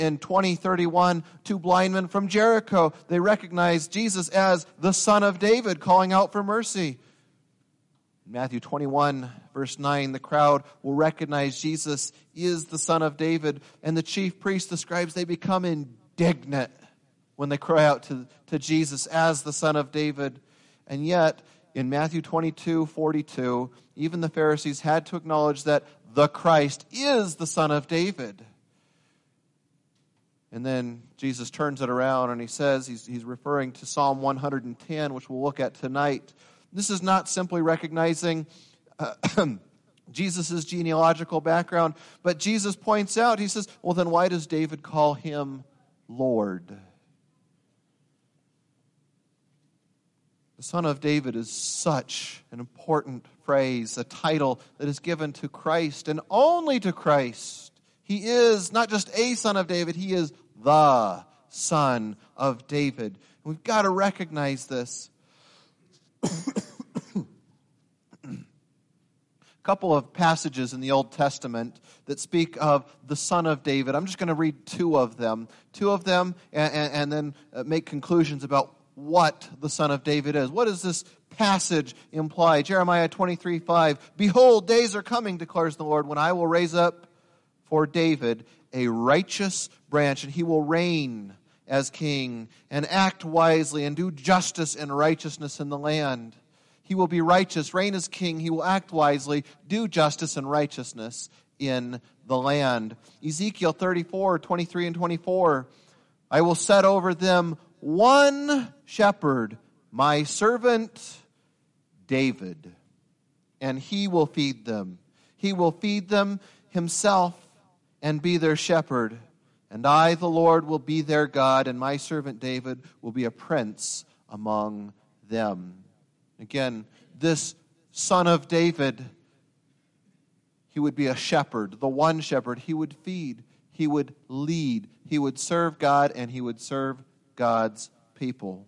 In 20:31, two blind men from Jericho, they recognized Jesus as the Son of David, calling out for mercy. In Matthew 21, verse 9, the crowd will recognize Jesus is the Son of David, and the chief priest, the scribes, they become indignant when they cry out to Jesus as the Son of David. And yet, in Matthew 22:42, even the Pharisees had to acknowledge that the Christ is the Son of David. And then Jesus turns it around and he says, he's referring to Psalm 110, which we'll look at tonight. This is not simply recognizing Jesus' genealogical background, but Jesus points out, he says, well, then why does David call him Lord? The Son of David is such an important phrase, a title that is given to Christ and only to Christ. He is not just a son of David, he is the Son of David. We've got to recognize this. A couple of passages in the Old Testament that speak of the Son of David. I'm just going to read two of them, and then make conclusions about what the Son of David is. What does this passage imply? Jeremiah 23:5. Behold, days are coming, declares the Lord, when I will raise up for David a righteous branch, and he will reign as king and act wisely and do justice and righteousness in the land. He will be righteous, reign as king. He will act wisely, do justice and righteousness in the land. Ezekiel 34:23 and 24. I will set over them one shepherd, my servant David, and he will feed them. He will feed them himself and be their shepherd. And I, the Lord, will be their God, and my servant David will be a prince among them. Again, this Son of David, he would be a shepherd, the one shepherd. He would feed, he would lead, he would serve God, and he would serve God's people.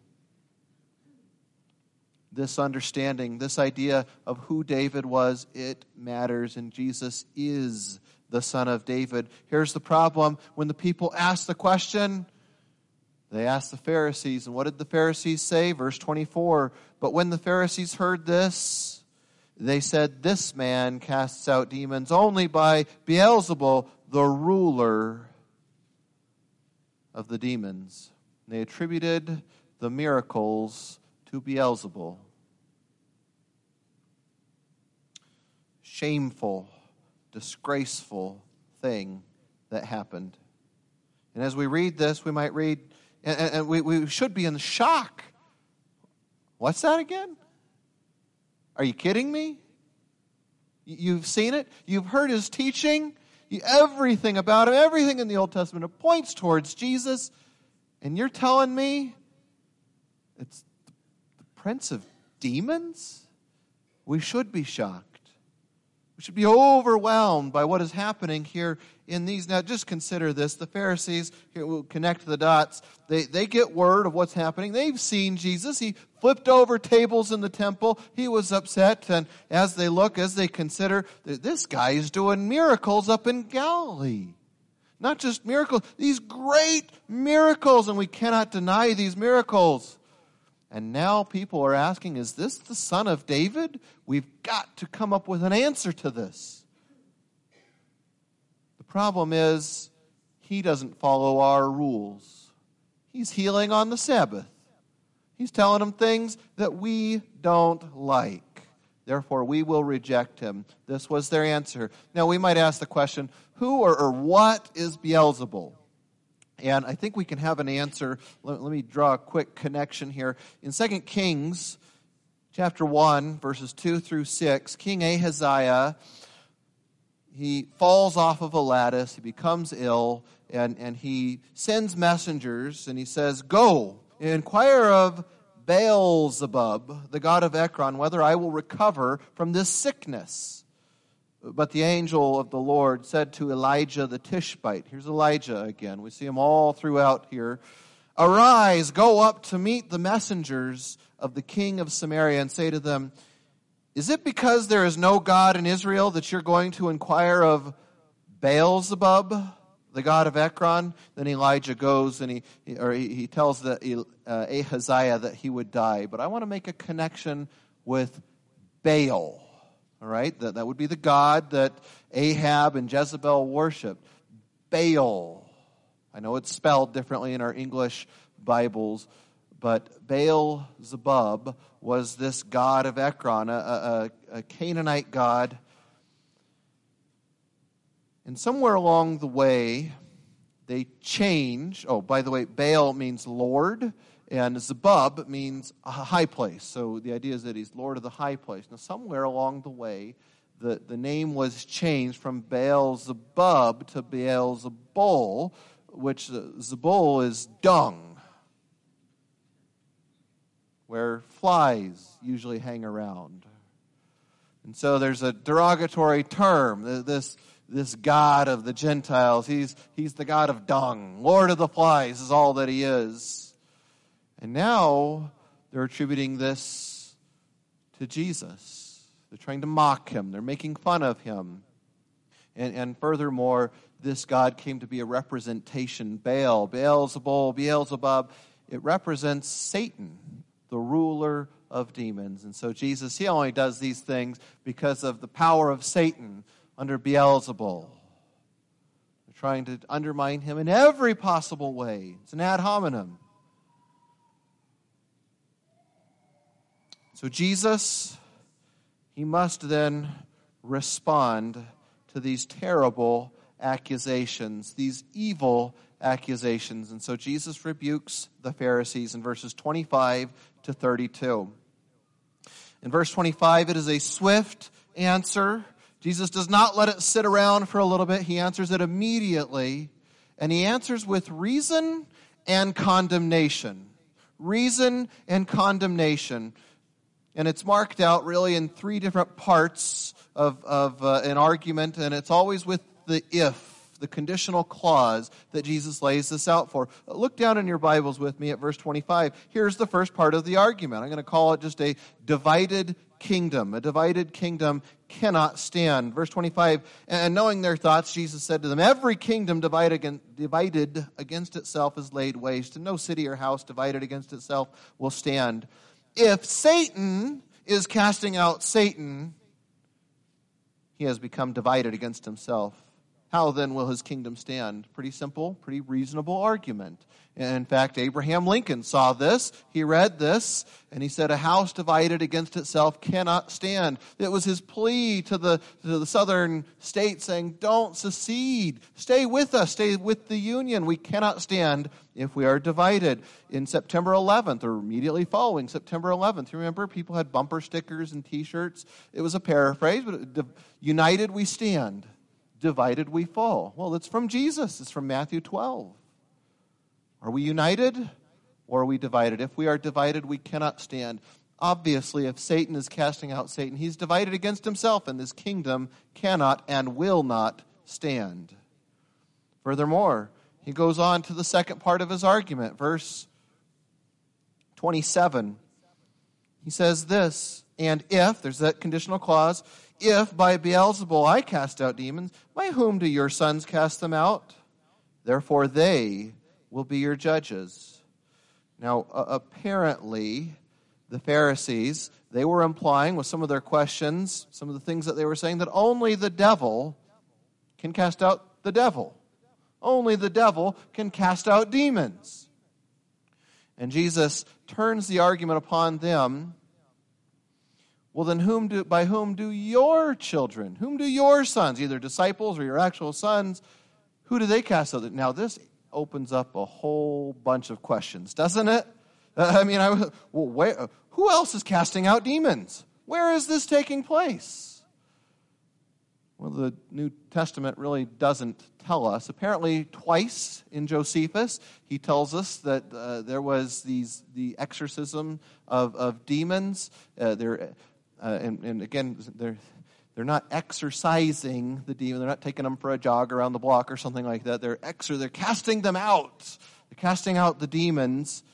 This understanding, this idea of who David was, it matters, and Jesus is the Son of David. Here's the problem. When the people ask the question, they asked the Pharisees, and what did the Pharisees say? Verse 24, but when the Pharisees heard this, they said, this man casts out demons only by Beelzebul, the ruler of the demons. They attributed the miracles to Beelzebul. Shameful, disgraceful thing that happened. And as we read this, we might read, and we should be in shock. What's that again? Are you kidding me? You've seen it? You've heard his teaching? Everything about him, everything in the Old Testament, it points towards Jesus. And you're telling me it's the prince of demons? We should be shocked. We should be overwhelmed by what is happening here in these. Now, just consider this. The Pharisees, here we'll connect the dots. They get word of what's happening. They've seen Jesus. He flipped over tables in the temple. He was upset. And as they look, as they consider, this guy is doing miracles up in Galilee. Not just miracles, these great miracles. And we cannot deny these miracles. And now people are asking, is this the Son of David? We've got to come up with an answer to this. The problem is, he doesn't follow our rules. He's healing on the Sabbath. He's telling them things that we don't like. Therefore, we will reject him. This was their answer. Now, we might ask the question, who or what is Beelzebul? And I think we can have an answer. Let me draw a quick connection here. In 2 Kings chapter 1, verses 2 through 6, King Ahaziah, he falls off of a lattice, he becomes ill, and he sends messengers, and he says, go, inquire of Beelzebub, the god of Ekron, whether I will recover from this sickness. But the angel of the Lord said to Elijah the Tishbite, here's Elijah again, we see him all throughout here, arise, go up to meet the messengers of the king of Samaria and say to them, is it because there is no God in Israel that you're going to inquire of Beelzebub, the God of Ekron. Then Elijah goes and he tells Ahaziah that he would die. But I want to make a connection with Baal. All right, that would be the god that Ahab and Jezebel worshipped. Baal. I know it's spelled differently in our English Bibles, but Baal-zebub was this god of Ekron, a Canaanite god. And somewhere along the way, they change. Oh, by the way, Baal means Lord, and Zebub means a high place. So the idea is that he's Lord of the high place. Now, somewhere along the way, the name was changed from Baal-zebub to Baal-zebul, which Zebul is dung, where flies usually hang around. And so there's a derogatory term, this God of the Gentiles. He's the God of dung. Lord of the flies is all that he is. And now they're attributing this to Jesus. They're trying to mock him. They're making fun of him. And furthermore, this God came to be a representation. Baal, Beelzebul, Beelzebub. It represents Satan, the ruler of demons. And so Jesus, he only does these things because of the power of Satan under Beelzebul. They're trying to undermine him in every possible way. It's an ad hominem. So Jesus, he must then respond to these terrible accusations, these evil accusations. And so Jesus rebukes the Pharisees in verses 25 to 32. In verse 25, it is a swift answer. Jesus does not let it sit around for a little bit. He answers it immediately. And he answers with reason and condemnation. Reason and condemnation. And it's marked out really in three different parts of an argument, and it's always with the if, the conditional clause that Jesus lays this out for. Look down in your Bibles with me at verse 25. Here's the first part of the argument. I'm going to call it just a divided kingdom. A divided kingdom cannot stand. Verse 25, and knowing their thoughts, Jesus said to them, every kingdom divided against itself is laid waste, and no city or house divided against itself will stand. If Satan is casting out Satan, he has become divided against himself. How then will his kingdom stand? Pretty simple, pretty reasonable argument. And in fact, Abraham Lincoln saw this. He read this, and he said, a house divided against itself cannot stand. It was his plea to the southern states saying, don't secede. Stay with us. Stay with the Union. We cannot stand if we are divided. In September 11th, or immediately following September 11th, you remember, people had bumper stickers and T-shirts. It was a paraphrase, but united we stand. Divided we fall. Well, it's from Jesus. It's from Matthew 12. Are we united or are we divided? If we are divided, we cannot stand. Obviously, if Satan is casting out Satan, he's divided against himself, and this kingdom cannot and will not stand. Furthermore, he goes on to the second part of his argument, verse 27. He says this, and if, there's that conditional clause, if by Beelzebul I cast out demons, by whom do your sons cast them out? Therefore they will be your judges. Now, apparently, the Pharisees, they were implying with some of their questions, some of the things that they were saying, that only the devil can cast out the devil. Only the devil can cast out demons. And Jesus turns the argument upon them. Well, then by whom do your children, whom do your sons, either disciples or your actual sons, who do they cast out? Now, this opens up a whole bunch of questions, doesn't it? Who else is casting out demons? Where is this taking place? Well, the New Testament really doesn't tell us. Apparently, twice in Josephus, he tells us that there was the exorcism of demons. And again, they're not exorcising the demon. They're not taking them for a jog around the block or something like that. They're casting them out. They're casting out the demons.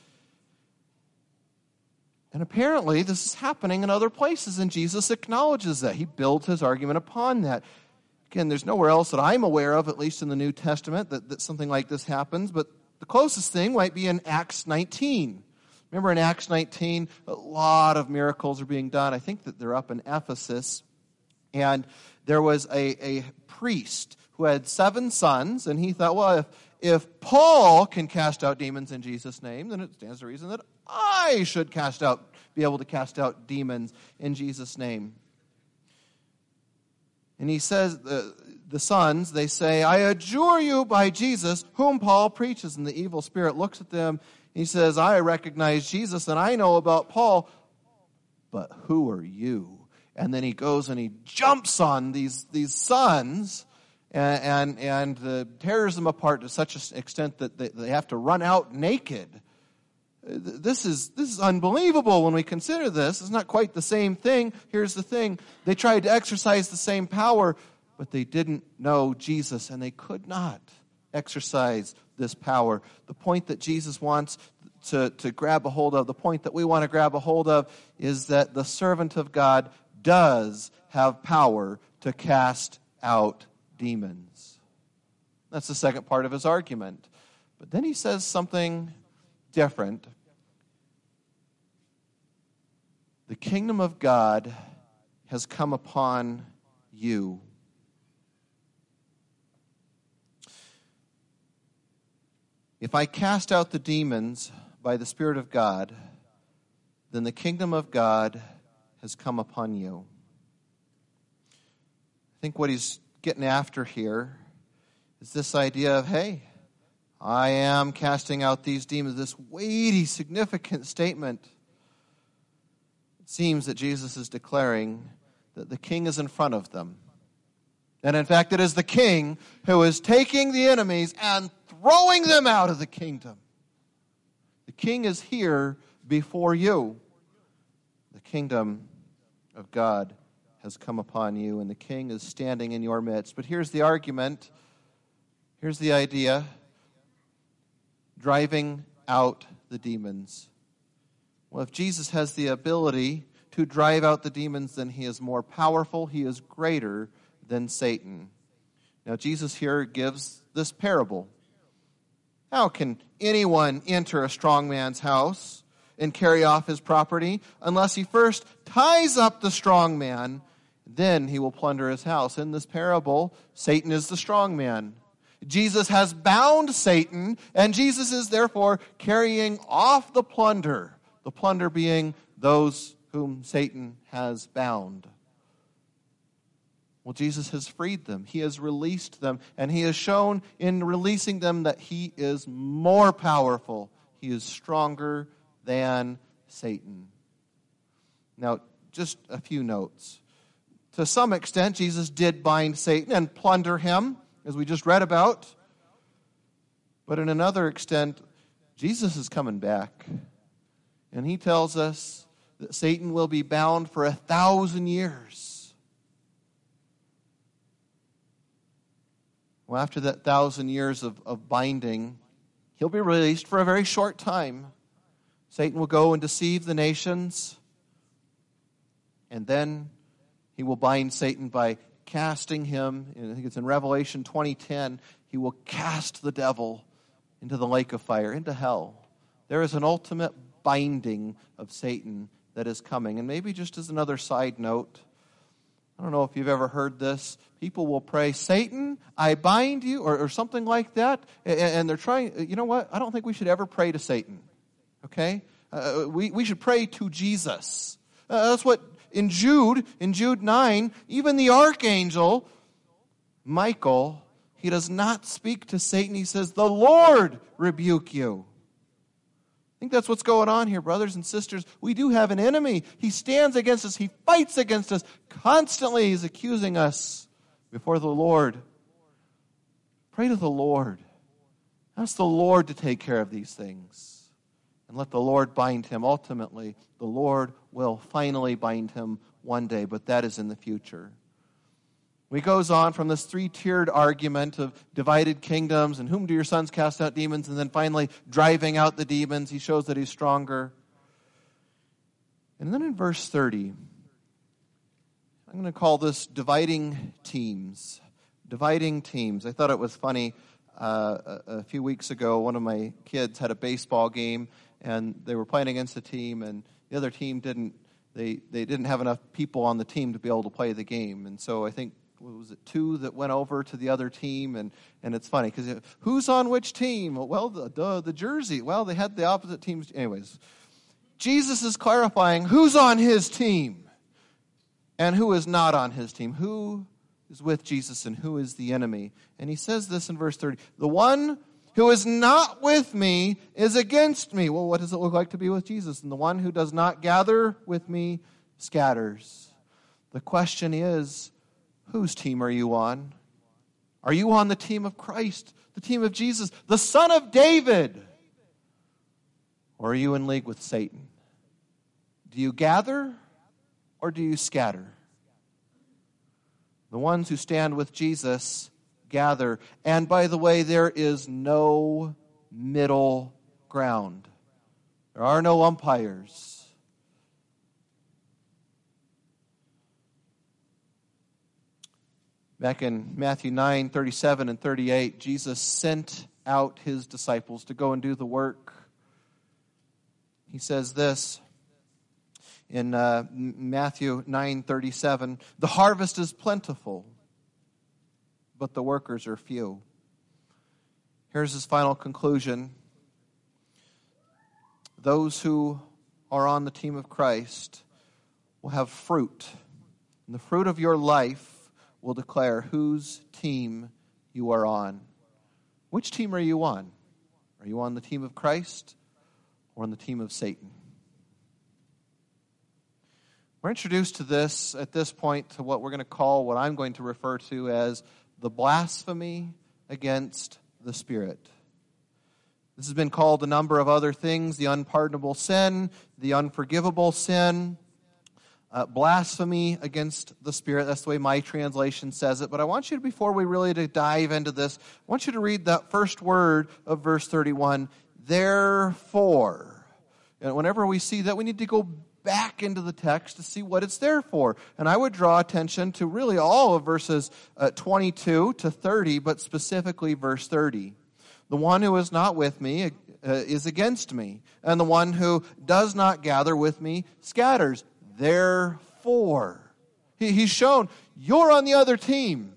And apparently this is happening in other places, and Jesus acknowledges that. He builds his argument upon that. Again, there's nowhere else that I'm aware of, at least in the New Testament, that something like this happens. But the closest thing might be in Acts 19. Remember in Acts 19, a lot of miracles are being done. I think that they're up in Ephesus. And there was a priest who had 7 sons, and he thought, well, if Paul can cast out demons in Jesus' name, then it stands to reason that I should be able to cast out demons in Jesus' name. And he says, the sons, they say, I adjure you by Jesus, whom Paul preaches. And the evil spirit looks at them. He says, I recognize Jesus and I know about Paul, but who are you? And then he goes and he jumps on these sons and tears them apart to such an extent that they have to run out naked. This is unbelievable when we consider this. It's not quite the same thing. Here's the thing. They tried to exercise the same power, but they didn't know Jesus, and they could not exercise this power. The point that Jesus wants to grab a hold of, the point that we want to grab a hold of, is that the servant of God does have power to cast out demons. That's the second part of his argument. But then he says something different. The kingdom of God has come upon you. If I cast out the demons by the Spirit of God, then the kingdom of God has come upon you. I think what he's getting after here is this idea of, hey, I am casting out these demons, this weighty, significant statement. It seems that Jesus is declaring that the king is in front of them. And in fact, it is the king who is taking the enemies and throwing them out of the kingdom. The king is here before you. The kingdom of God has come upon you, and the king is standing in your midst. But here's the argument. Here's the idea. Driving out the demons. Well, if Jesus has the ability to drive out the demons, then he is more powerful, he is greater than Satan. Now, Jesus here gives this parable. How can anyone enter a strong man's house and carry off his property unless he first ties up the strong man? Then he will plunder his house. In this parable, Satan is the strong man. Jesus has bound Satan, and Jesus is therefore carrying off the plunder being those whom Satan has bound. Well, Jesus has freed them. He has released them, and he has shown in releasing them that he is more powerful. He is stronger than Satan. Now, just a few notes. To some extent, Jesus did bind Satan and plunder him, as we just read about. But in another extent, Jesus is coming back. And he tells us that Satan will be bound for 1,000 years. Well, after that 1,000 years of binding, he'll be released for a very short time. Satan will go and deceive the nations. And then he will bind Satan by casting him, I think it's in Revelation 20:10, he will cast the devil into the lake of fire, into hell. There is an ultimate binding of Satan that is coming. And maybe just as another side note, I don't know if you've ever heard this, people will pray, Satan, I bind you, or something like that, and they're trying, you know what, I don't think we should ever pray to Satan, okay? We should pray to Jesus. That's what in Jude 9, even the archangel, Michael, he does not speak to Satan. He says, the Lord rebuke you. I think that's what's going on here, brothers and sisters. We do have an enemy. He stands against us. He fights against us. Constantly he's accusing us before the Lord. Pray to the Lord. Ask the Lord to take care of these things. And let the Lord bind him. Ultimately, the Lord will finally bind him one day, but that is in the future. He goes on from this 3-tiered argument of divided kingdoms and whom do your sons cast out demons, and then finally driving out the demons. He shows that he's stronger. And then in verse 30, I'm going to call this dividing teams. dividing teams. I thought it was funny. A few weeks ago, one of my kids had a baseball game, and they were playing against a team, and the other team didn't have enough people on the team to be able to play the game. And so I think, was it 2 that went over to the other team? And it's funny, because who's on which team? Well, the jersey. Well, they had the opposite teams. Anyways, Jesus is clarifying who's on his team and who is not on his team. Who is with Jesus and who is the enemy? And he says this in verse 30. The one who is not with me is against me. Well, what does it look like to be with Jesus? And the one who does not gather with me scatters. The question is, whose team are you on? Are you on the team of Christ, the team of Jesus, the Son of David? Or are you in league with Satan? Do you gather or do you scatter? The ones who stand with Jesus gather. And by the way, there is no middle ground. There are no umpires. Back in Matthew 9:37 and 38, Jesus sent out his disciples to go and do the work. He says this in Matthew 9:37, the harvest is plentiful, but the workers are few. Here's his final conclusion. Those who are on the team of Christ will have fruit. And the fruit of your life will declare whose team you are on. Which team are you on? Are you on the team of Christ or on the team of Satan? We're introduced to this, at this point, to what we're going to call, what I'm going to refer to as the blasphemy against the Spirit. This has been called a number of other things: the unpardonable sin, the unforgivable sin, blasphemy against the Spirit. That's the way my translation says it. But I want you to, before we really dive into this, I want you to read that first word of verse 31, therefore. And whenever we see that, we need to go back into the text to see what it's there for. And I would draw attention to really all of verses 22 to 30, but specifically verse 30. The one who is not with me is against me, and the one who does not gather with me scatters. Therefore, he's shown, you're on the other team.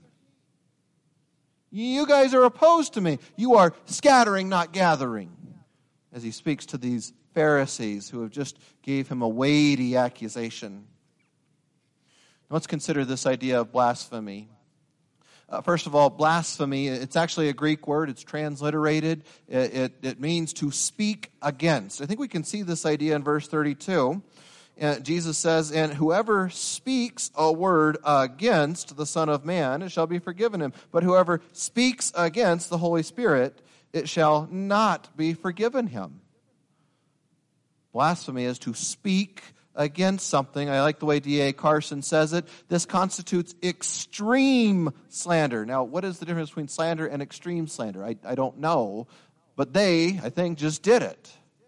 You guys are opposed to me. You are scattering, not gathering. As he speaks to these Pharisees who have just gave him a weighty accusation. Let's consider this idea of blasphemy. First of all, blasphemy, it's actually a Greek word. It's transliterated. It means to speak against. I think we can see this idea in verse 32. Jesus says, and whoever speaks a word against the Son of Man, it shall be forgiven him. But whoever speaks against the Holy Spirit, it shall not be forgiven him. Blasphemy is to speak against something. I like the way D.A. Carson says it. This constitutes extreme slander. Now, what is the difference between slander and extreme slander? I don't know. But they, I think, just did it.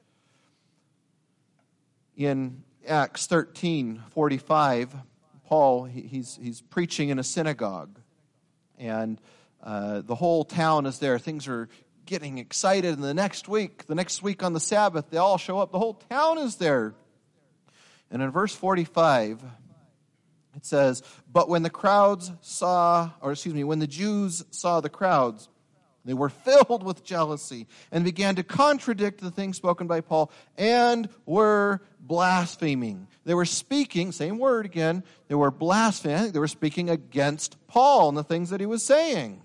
In Acts 13:45, Paul, he's preaching in a synagogue. And the whole town is there. Things are getting excited, and the next week on the Sabbath, they all show up. The whole town is there. And in verse 45, it says, but when the Jews saw the crowds, they were filled with jealousy and began to contradict the things spoken by Paul and were blaspheming. They were speaking, same word again, they were blaspheming. I think they were speaking against Paul and the things that he was saying.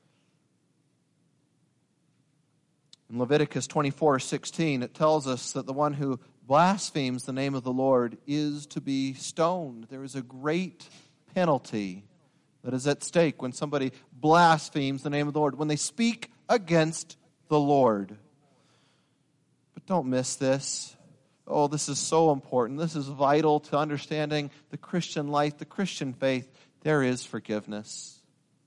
In Leviticus 24:16, it tells us that the one who blasphemes the name of the Lord is to be stoned. There is a great penalty that is at stake when somebody blasphemes the name of the Lord, when they speak against the Lord. But don't miss this. Oh, this is so important. This is vital to understanding the Christian life, the Christian faith. There is forgiveness.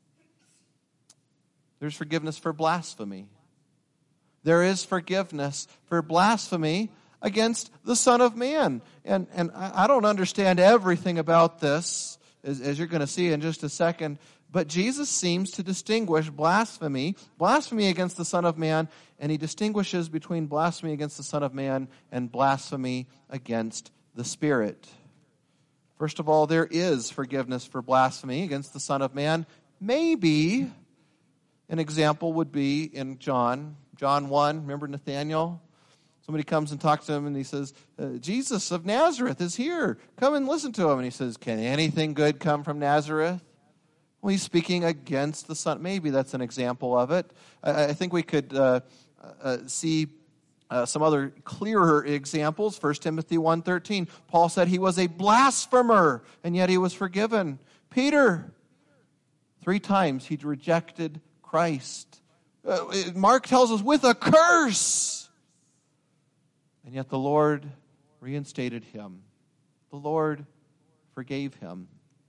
There's forgiveness for blasphemy. There is forgiveness for blasphemy against the Son of Man. And I don't understand everything about this, as you're going to see in just a second, But Jesus seems to distinguish blasphemy against the Son of Man, and he distinguishes between blasphemy against the Son of Man and blasphemy against the Spirit. First of all, there is forgiveness for blasphemy against the Son of Man. Maybe an example would be in John 1. Remember Nathanael? Somebody comes and talks to him and he says, Jesus of Nazareth is here. Come and listen to him. And he says, can anything good come from Nazareth? Well, he's speaking against the Son. Maybe that's an example of it. I think we could see some other clearer examples. 1 Timothy 1:13. Paul said he was a blasphemer, and yet he was forgiven. Peter, 3 times he'd rejected Christ. Mark tells us with a curse. And yet the Lord reinstated him. The Lord forgave him.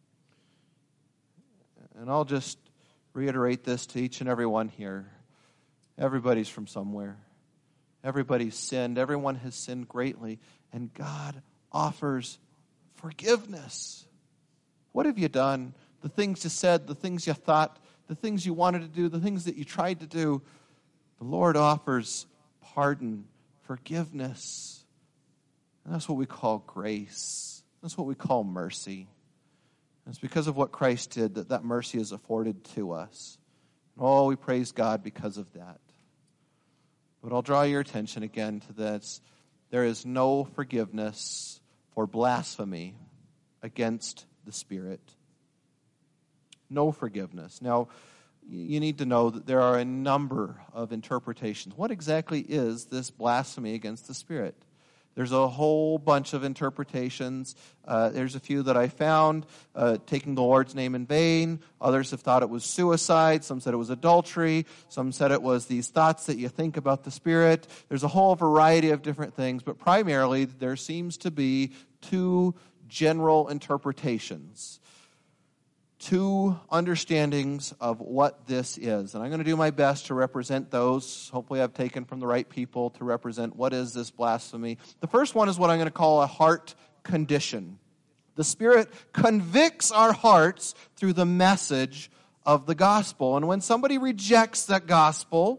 And I'll just reiterate this to each and every one here. Everybody's from somewhere. Everybody's sinned. Everyone has sinned greatly. And God offers forgiveness. What have you done? The things you said, the things you thought, the things you wanted to do, the things that you tried to do. The Lord offers pardon, forgiveness. And that's what we call grace. That's what we call mercy. It's because of what Christ did that mercy is afforded to us. Oh, we praise God because of that. But I'll draw your attention again to this. There is no forgiveness for blasphemy against the Spirit. No forgiveness. Now, you need to know that there are a number of interpretations. What exactly is this blasphemy against the Spirit? There's a whole bunch of interpretations. There's a few that I found, taking the Lord's name in vain. Others have thought it was suicide. Some said it was adultery. Some said it was these thoughts that you think about the Spirit. There's a whole variety of different things, but primarily there seems to be 2 general interpretations. 2 understandings of what this is. And I'm going to do my best to represent those. Hopefully I've taken from the right people to represent what is this blasphemy. The first one is what I'm going to call a heart condition. The Spirit convicts our hearts through the message of the gospel. And when somebody rejects that gospel,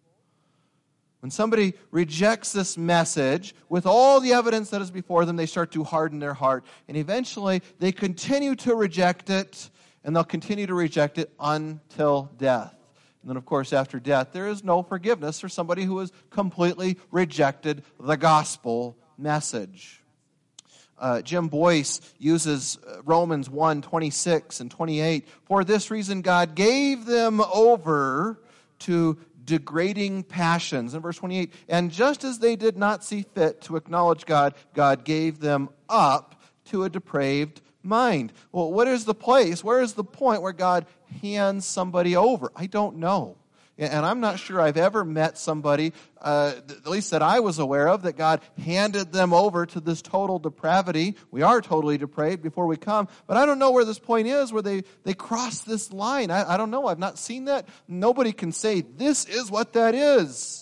when somebody rejects this message, with all the evidence that is before them, they start to harden their heart. And eventually they continue to reject it. And they'll continue to reject it until death. And then, of course, after death, there is no forgiveness for somebody who has completely rejected the gospel message. Jim Boyce uses Romans 1:26 and 28. For this reason, God gave them over to degrading passions. In verse 28, and just as they did not see fit to acknowledge God, God gave them up to a depraved mind. Well, what is the place? Where is the point where God hands somebody over? I don't know. And I'm not sure I've ever met somebody, at least that I was aware of, that God handed them over to this total depravity. We are totally depraved before we come. But I don't know where this point is, where they cross this line. I don't know. I've not seen that. Nobody can say, this is what that is.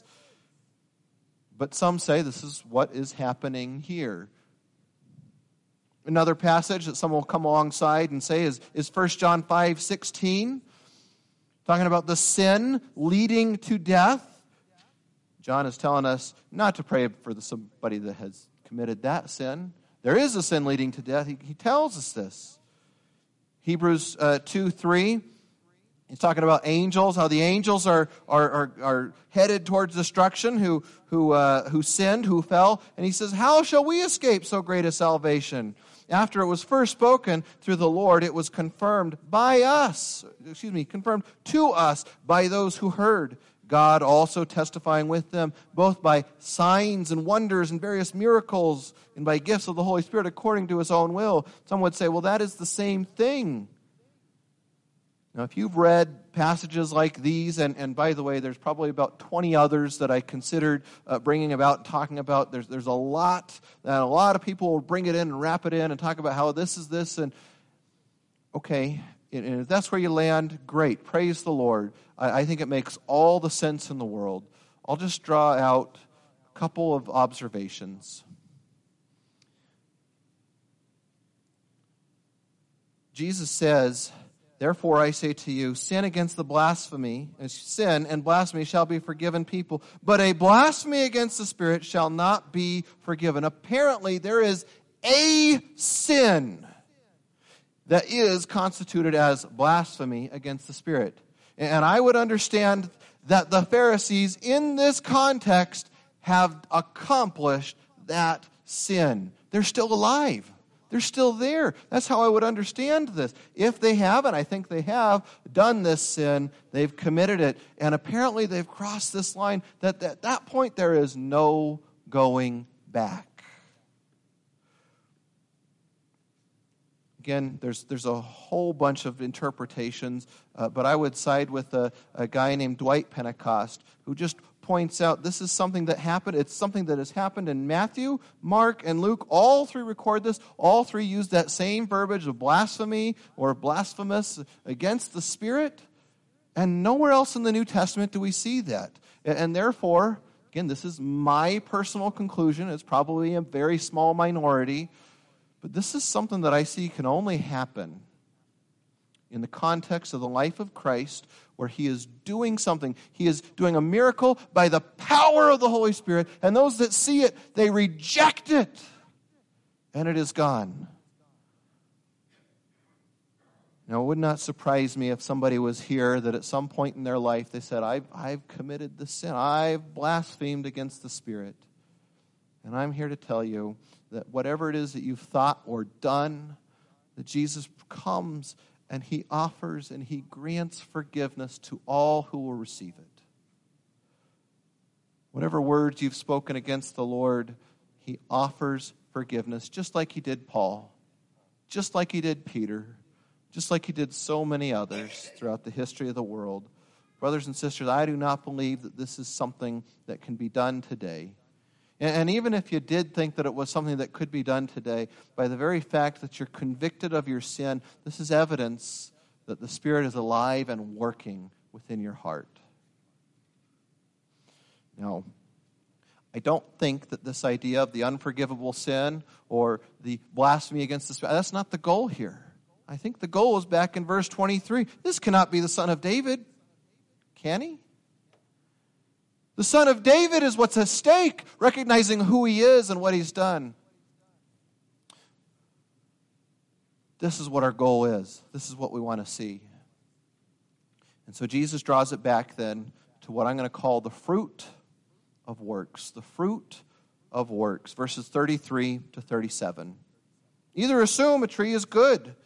But some say this is what is happening here. Another passage that someone will come alongside and say is 1 John 5:16, talking about the sin leading to death. John is telling us not to pray for somebody that has committed that sin. There is a sin leading to death. He tells us this. Hebrews 2:3, he's talking about angels, how the angels are headed towards destruction, who sinned, who fell. And he says, how shall we escape so great a salvation? After it was first spoken through the Lord, it was confirmed confirmed to us by those who heard. God also testifying with them, both by signs and wonders and various miracles, and by gifts of the Holy Spirit according to his own will. Some would say, well, that is the same thing. Now, if you've read passages like these, and by the way, there's probably about 20 others that I considered bringing about and talking about. There's a lot that a lot of people will bring it in and wrap it in and talk about how this is this. And okay, and if that's where you land, great. Praise the Lord. I think it makes all the sense in the world. I'll just draw out a couple of observations. Jesus says Therefore I say to you, sin and blasphemy shall be forgiven people, but a blasphemy against the Spirit shall not be forgiven. Apparently there is a sin that is constituted as blasphemy against the Spirit. And I would understand that the Pharisees in this context have accomplished that sin. They're still alive. They're still there. That's how I would understand this. If they have, and I think they have, done this sin, they've committed it, and apparently they've crossed this line, that at that point there is no going back. Again, there's a whole bunch of interpretations, but I would side with a guy named Dwight Pentecost, who just points out this is something that happened. It's something that has happened in Matthew, Mark, and Luke. All three record this. All three use that same verbiage of blasphemy or blasphemous against the Spirit. And nowhere else in the New Testament do we see that. And therefore, again, this is my personal conclusion. It's probably a very small minority. But this is something that I see can only happen in the context of the life of Christ, where he is doing something. He is doing a miracle by the power of the Holy Spirit, and those that see it, they reject it, and it is gone. Now, it would not surprise me if somebody was here that at some point in their life they said, I've committed the sin. I've blasphemed against the Spirit. And I'm here to tell you that whatever it is that you've thought or done, that Jesus comes and he offers and he grants forgiveness to all who will receive it. Whatever words you've spoken against the Lord, he offers forgiveness, just like he did Paul, just like he did Peter, just like he did so many others throughout the history of the world. Brothers and sisters, I do not believe that this is something that can be done today. And even if you did think that it was something that could be done today, by the very fact that you're convicted of your sin, this is evidence that the Spirit is alive and working within your heart. Now, I don't think that this idea of the unforgivable sin or the blasphemy against the Spirit, that's not the goal here. I think the goal is back in verse 23. This cannot be the Son of David, can he? The Son of David is what's at stake, recognizing who he is and what he's done. This is what our goal is. This is what we want to see. And so Jesus draws it back then to what I'm going to call the fruit of works. The fruit of works. Verses 33 to 37. Either assume a tree is good,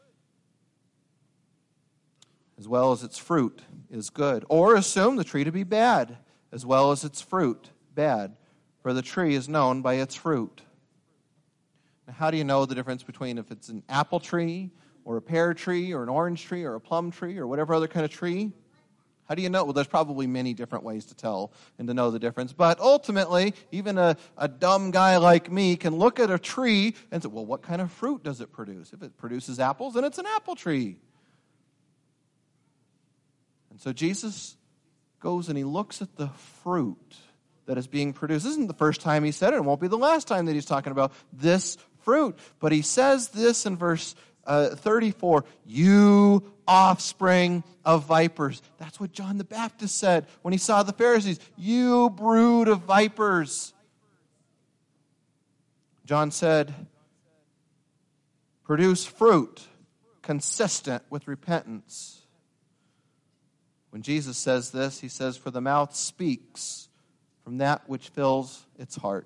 as well as its fruit is good, or assume the tree to be bad, as well as its fruit bad, for the tree is known by its fruit. Now, how do you know the difference between if it's an apple tree, or a pear tree, or an orange tree, or a plum tree, or whatever other kind of tree? How do you know? Well, there's probably many different ways to tell and to know the difference. But ultimately, even a dumb guy like me can look at a tree and say, well, what kind of fruit does it produce? If it produces apples, then it's an apple tree. And so Jesus goes and he looks at the fruit that is being produced. This isn't the first time he said it. It won't be the last time that he's talking about this fruit. But he says this in verse 34, you offspring of vipers. That's what John the Baptist said when he saw the Pharisees. You brood of vipers. John said, produce fruit consistent with repentance. When Jesus says this, he says, for the mouth speaks from that which fills its heart.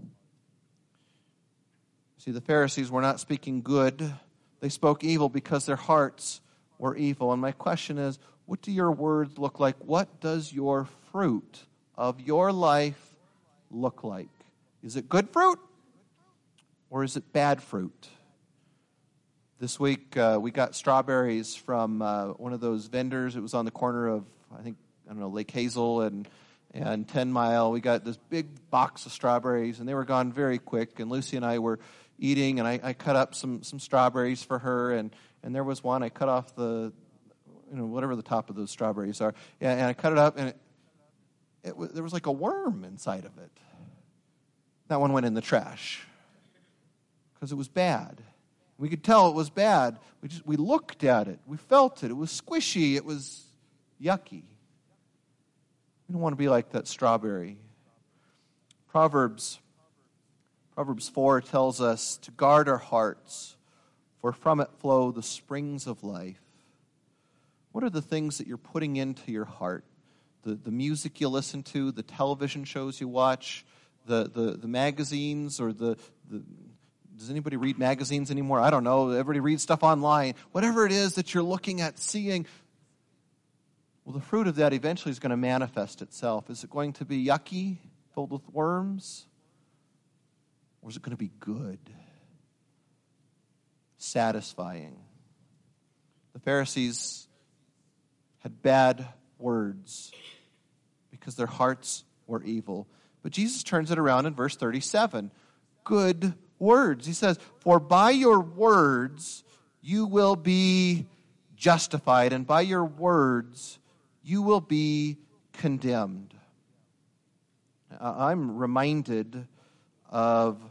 See, the Pharisees were not speaking good. They spoke evil because their hearts were evil. And my question is, what do your words look like? What does your fruit of your life look like? Is it good fruit or is it bad fruit? This week, we got strawberries from one of those vendors. It was on the corner of, Lake Hazel and 10 Mile. We got this big box of strawberries, and they were gone very quick. And Lucy and I were eating, and I cut up some strawberries for her. And there was one. I cut off whatever the top of those strawberries are. And I cut it up, and there was like a worm inside of it. That one went in the trash because it was bad. We could tell it was bad. We looked at it. We felt it. It was squishy. It was yucky. We don't want to be like that strawberry. Proverbs 4 tells us to guard our hearts, for from it flow the springs of life. What are the things that you're putting into your heart? The music you listen to, the television shows you watch, the magazines, or does anybody read magazines anymore? I don't know. Everybody reads stuff online. Whatever it is that you're looking at, seeing, well, the fruit of that eventually is going to manifest itself. Is it going to be yucky, filled with worms? Or is it going to be good, satisfying? The Pharisees had bad words because their hearts were evil. But Jesus turns it around in verse 37. Good words. He says, for by your words you will be justified, and by your words you will be condemned. I'm reminded of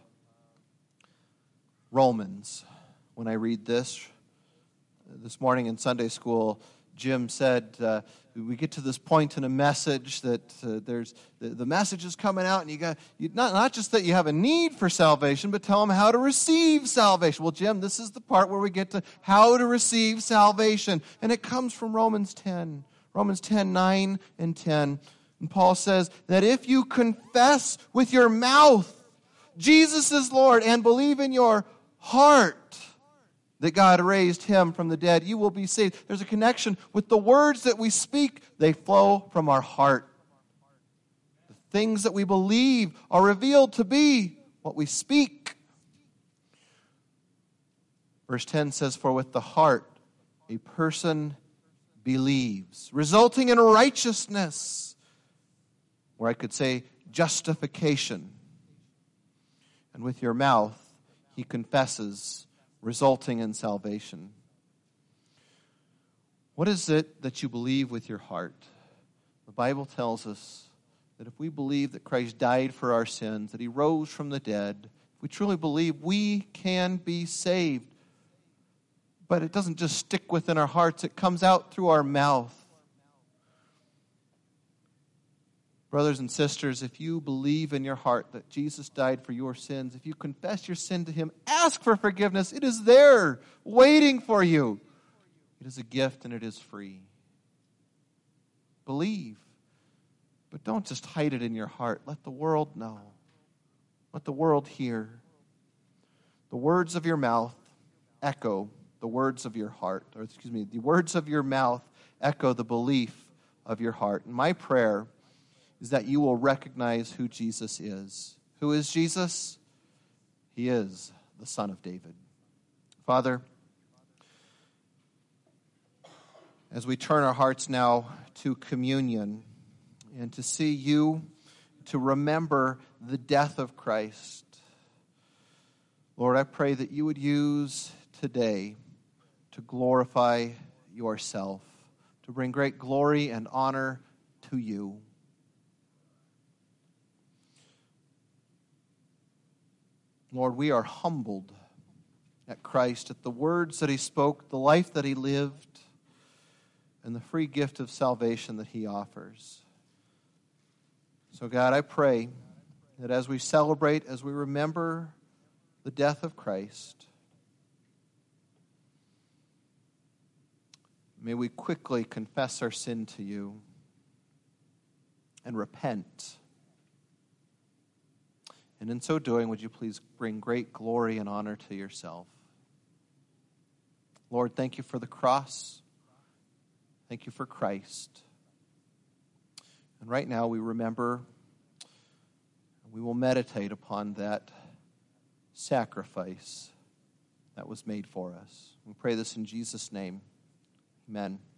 Romans when I read this. This morning in Sunday school, Jim said, we get to this point in a message that there's the message is coming out, and you got not just that you have a need for salvation, but tell them how to receive salvation. Well, Jim, this is the part where we get to how to receive salvation, and it comes from Romans 10, 9 and 10. And Paul says that if you confess with your mouth Jesus is Lord and believe in your heart that God raised him from the dead, you will be saved. There's a connection with the words that we speak. They flow from our heart. The things that we believe are revealed to be what we speak. Verse 10 says, for with the heart a person believes, resulting in righteousness, or I could say justification. And with your mouth he confesses, resulting in salvation. What is it that you believe with your heart? The Bible tells us that if we believe that Christ died for our sins, that he rose from the dead, if we truly believe, we can be saved. But it doesn't just stick within our hearts, it comes out through our mouth. Brothers and sisters, if you believe in your heart that Jesus died for your sins, if you confess your sin to him, ask for forgiveness. It is there, waiting for you. It is a gift and it is free. Believe, but don't just hide it in your heart. Let the world know. Let the world hear. The words of your mouth echo the words of your heart. The words of your mouth echo the belief of your heart. And my prayer is that you will recognize who Jesus is. Who is Jesus? He is the Son of David. Father, as we turn our hearts now to communion and to see you, to remember the death of Christ, Lord, I pray that you would use today to glorify yourself, to bring great glory and honor to you. Lord, we are humbled at Christ, at the words that he spoke, the life that he lived, and the free gift of salvation that he offers. So God, I pray that as we celebrate, as we remember the death of Christ, may we quickly confess our sin to you and repent. And in so doing, would you please bring great glory and honor to yourself? Lord, thank you for the cross. Thank you for Christ. And right now we remember, we will meditate upon that sacrifice that was made for us. We pray this in Jesus' name. Amen.